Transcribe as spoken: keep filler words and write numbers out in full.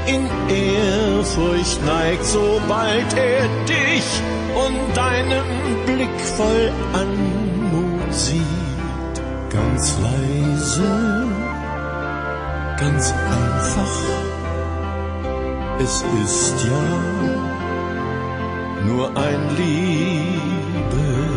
in Ehrfurcht neigt, sobald er dich und deinen Blick voll Anmut sieht. Ganz leise, ganz einfach, es ist ja nur ein Liebeslied.